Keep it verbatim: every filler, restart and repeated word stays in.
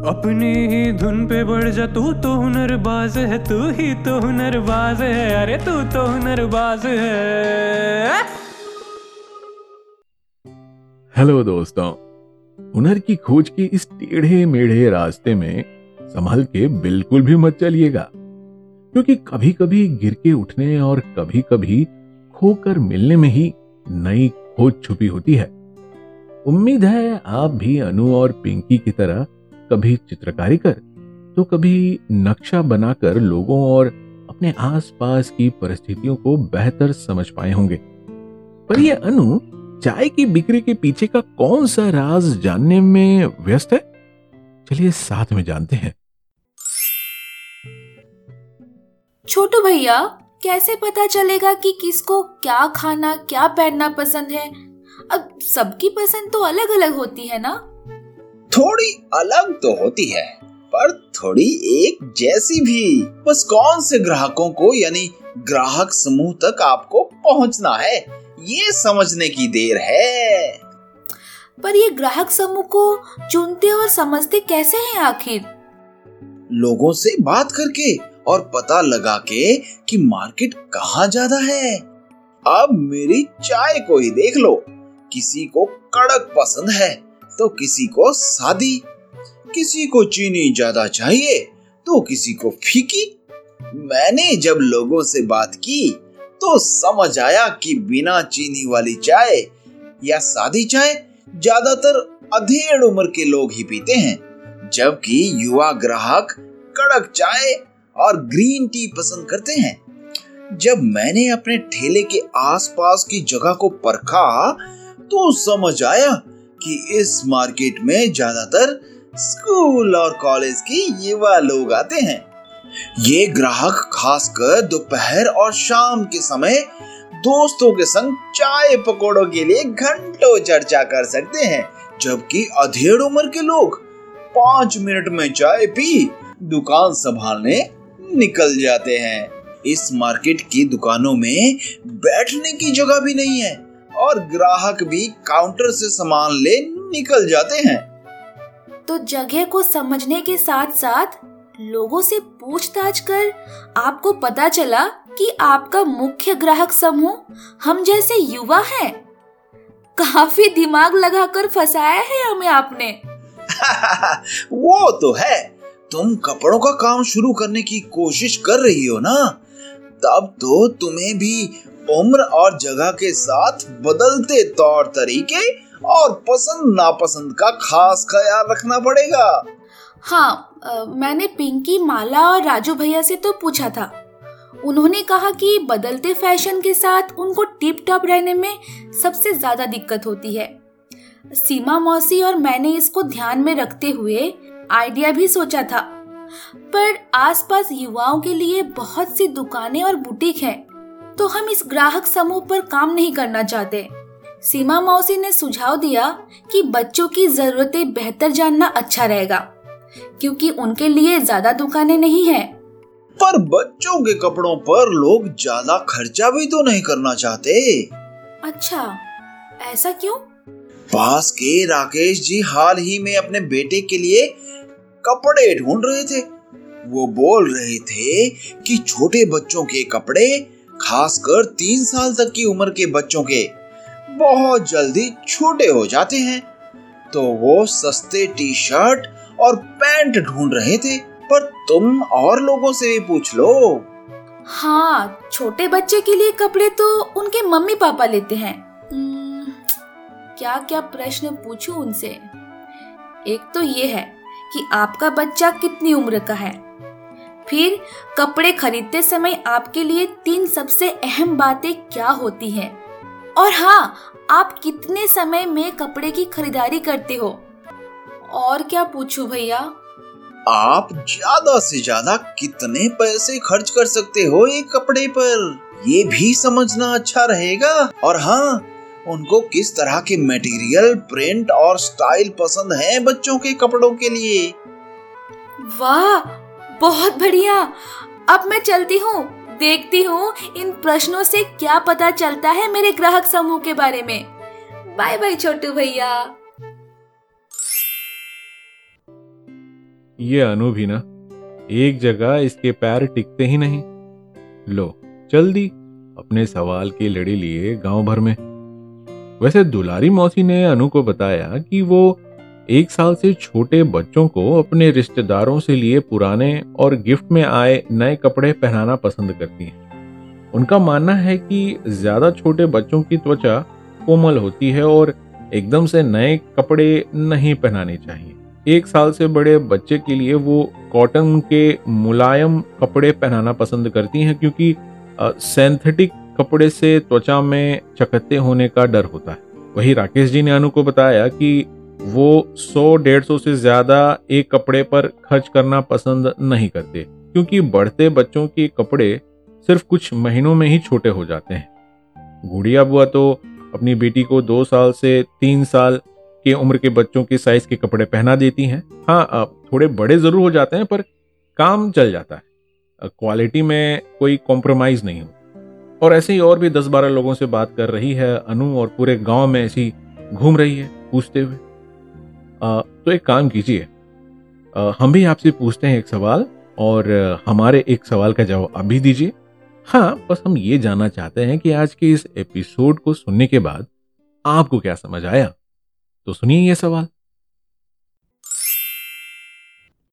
अपनी ही धुन पे बढ़ जा, तू तो हुनरबाज है, तू ही तो हुनरबाज है, अरे तू तो हुनरबाज है। हेलो दोस्तों, हुनर की खोज की इस टेढ़े मेढ़े रास्ते में संभल के बिल्कुल भी मत चलिएगा, क्योंकि कभी कभी गिर के उठने और कभी कभी खोकर मिलने में ही नई खोज छुपी होती है। उम्मीद है आप भी अनु और पिंकी की तरह कभी चित्रकारी कर तो कभी नक्शा बनाकर लोगों और अपने आसपास की परिस्थितियों को बेहतर समझ पाए होंगे। पर ये अनु चाय की बिक्री के पीछे का कौन सा राज जानने में व्यस्त है? चलिए साथ में जानते हैं। छोटू भैया, कैसे पता चलेगा कि किसको क्या खाना क्या पहनना पसंद है? अब सबकी पसंद तो अलग अलग होती है ना? थोड़ी अलग तो होती है, पर थोड़ी एक जैसी भी। बस कौन से ग्राहकों को यानी ग्राहक समूह तक आपको पहुंचना है, ये समझने की देर है। पर ये ग्राहक समूह को चुनते और समझते कैसे हैं आखिर? लोगों से बात करके और पता लगा के कि मार्केट कहाँ ज्यादा है। अब मेरी चाय को ही देख लो, किसी को कड़क पसंद है तो किसी को सादी, किसी को चीनी ज्यादा चाहिए तो किसी को फीकी। मैंने जब लोगों से बात की तो समझ आया कि बिना चीनी वाली चाय या सादी चाय ज्यादातर अधेड़ उम्र के लोग ही पीते हैं, जबकि युवा ग्राहक कड़क चाय और ग्रीन टी पसंद करते हैं। जब मैंने अपने ठेले के आसपास की जगह को परखा तो समझ आया कि इस मार्केट में ज्यादातर स्कूल और कॉलेज के युवा लोग आते हैं। ये ग्राहक खासकर दोपहर और शाम के समय दोस्तों के संग चाय पकौड़ों के लिए घंटों चर्चा कर सकते हैं, जबकि अधेड़ उम्र के लोग पांच मिनट में चाय पी दुकान संभालने निकल जाते हैं। इस मार्केट की दुकानों में बैठने की जगह भी नहीं है और ग्राहक भी काउंटर से सामान ले निकल जाते हैं। तो जगह को समझने के साथ साथ लोगों से पूछताछ कर आपको पता चला कि आपका मुख्य ग्राहक समूह हम जैसे युवा हैं। काफी दिमाग लगाकर फंसाया है हमें आपने। वो तो है, तुम कपड़ों का काम शुरू करने की कोशिश कर रही हो ना, तब तो तुम्हें भी उम्र और जगह के साथ बदलते तौर तरीके और पसंद नापसंद का खास ख्याल रखना पड़ेगा। हाँ, आ, मैंने पिंकी, माला और राजू भैया से तो पूछा था। उन्होंने कहा कि बदलते फैशन के साथ उनको टिप टॉप रहने में सबसे ज्यादा दिक्कत होती है। सीमा मौसी और मैंने इसको ध्यान में रखते हुए आइडिया भी सोचा था, पर आसपास युवाओं के लिए बहुत सी दुकानें और बुटीक हैं, तो हम इस ग्राहक समूह पर काम नहीं करना चाहते। सीमा मौसी ने सुझाव दिया कि बच्चों की जरूरतें बेहतर जानना अच्छा रहेगा, क्योंकि उनके लिए ज्यादा दुकानें नहीं हैं। पर बच्चों के कपड़ों पर लोग ज्यादा खर्चा भी तो नहीं करना चाहते। अच्छा, ऐसा क्यों? पास के राकेश जी हाल ही में अपने बेटे के लिए कपड़े ढूंढ रहे थे। वो बोल रहे थे कि छोटे बच्चों के कपड़े, खासकर तीन साल तक की उम्र के बच्चों के, बहुत जल्दी छोटे हो जाते हैं, तो वो सस्ते टी शर्ट और पैंट ढूंढ रहे थे। पर तुम और लोगों से भी पूछ लो। हाँ, छोटे बच्चे के लिए कपड़े तो उनके मम्मी पापा लेते हैं। क्या क्या प्रश्न पूछूं उनसे? एक तो ये है कि आपका बच्चा कितनी उम्र का है। फिर कपड़े खरीदते समय आपके लिए तीन सबसे अहम बातें क्या होती हैं? और हाँ, आप कितने समय में कपड़े की खरीदारी करते हो? और क्या पूछूं भैया? आप ज्यादा से ज्यादा कितने पैसे खर्च कर सकते हो एक कपड़े पर, ये भी समझना अच्छा रहेगा। और हाँ, उनको किस तरह के मटेरियल, प्रिंट और स्टाइल पसंद है बच्चों के कपड़ों के लिए। वाह, बहुत बढ़िया। अब मैं चलती हूँ, देखती हूँ इन प्रश्नों से क्या पता चलता है मेरे ग्राहक समूह के बारे में। बाय बाय छोटू भैया। ये अनु भी ना, एक जगह इसके पैर टिकते ही नहीं। लो चल दी अपने सवाल की लड़ी लिए गांव भर में। वैसे दुलारी मौसी ने अनु को बताया कि वो एक साल से छोटे बच्चों को अपने रिश्तेदारों से लिए पुराने और गिफ्ट में आए नए कपड़े पहनाना पसंद करती हैं। उनका मानना है कि ज्यादा छोटे बच्चों की त्वचा कोमल होती है और एकदम से नए कपड़े नहीं पहनाने चाहिए। एक साल से बड़े बच्चे के लिए वो कॉटन के मुलायम कपड़े पहनाना पसंद करती हैं, क्योंकि सिंथेटिक कपड़े से त्वचा में चकत्ते होने का डर होता है। वही राकेश जी ने अनु को बताया कि वो सौ डेढ़ सौ से ज्यादा एक कपड़े पर खर्च करना पसंद नहीं करते, क्योंकि बढ़ते बच्चों के कपड़े सिर्फ कुछ महीनों में ही छोटे हो जाते हैं। गुड़िया बुआ तो अपनी बेटी को दो साल से तीन साल की उम्र के बच्चों के साइज के कपड़े पहना देती हैं। हाँ, थोड़े बड़े जरूर हो जाते हैं पर काम चल जाता है, क्वालिटी में कोई कॉम्प्रोमाइज नहीं होता। और ऐसे ही और भी दस बारह लोगों से बात कर रही है अनु, और पूरे गांव में ऐसी घूम रही है पूछते हुए। आ, तो एक काम कीजिए, हम भी आपसे पूछते हैं एक सवाल, और हमारे एक सवाल का जवाब आप भी दीजिए। हाँ, बस हम ये जानना चाहते हैं कि आज के इस एपिसोड को सुनने के बाद आपको क्या समझ आया। तो सुनिए ये सवाल।